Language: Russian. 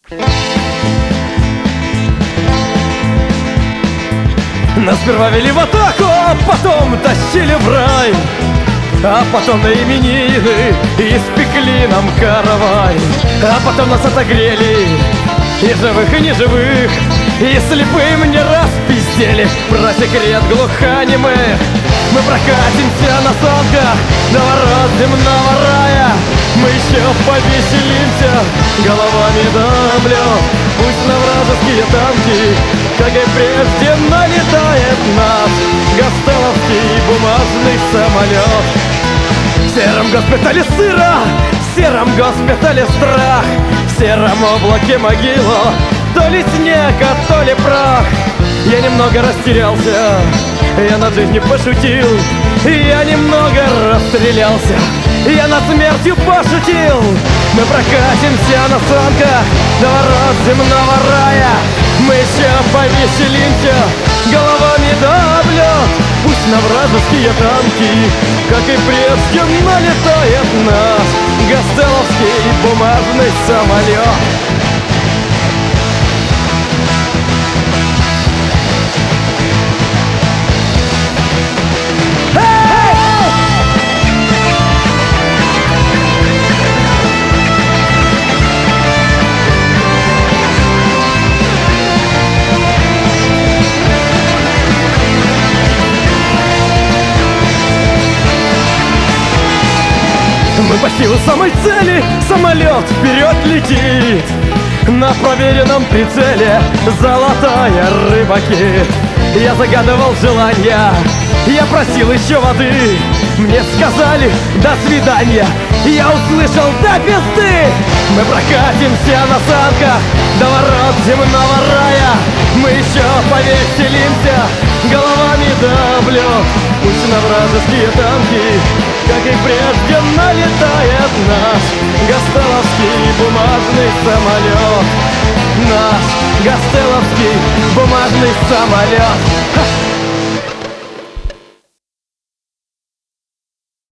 Нас сперва вели в атаку, а потом тащили в рай, а потом на именины испекли нам каравай, а потом нас отогрели и живых, и неживых, и слепым не раз пиздели про секрет глухонемых. Мы прокатимся на санках до ворот земного рая, мы еще повеселимся головами до блёд. Пусть на вражеские танки, как и прежде, налетает наш гастеловский бумажный самолет. В сером госпитале сыро, в сером госпитале страх, в сером облаке могила, то ли снег, а то ли прах. Я немного растерялся, я над жизнью пошутил, я немного расстрелялся, я над смертью пошутил. Мы прокатимся на санках до ворот земного рая, мы еще повеселимся головами до блёд. Пусть на вражеские танки, как и прежде, налетает наш гастеловский бумажный самолет. Мы почти у самой цели, самолет вперед летит, на проверенном прицеле золотая рыба кит. Я загадывал желания, я просил еще воды, мне сказали до свидания, я услышал до пизды. Мы прокатимся на санках до ворот земного рая, мы еще повеселимся головами до блёд. Пусть на вражеские танки, как и прежде, налетает наш гастеловский бумажный самолет. Наш гастеловский бумажный самолет.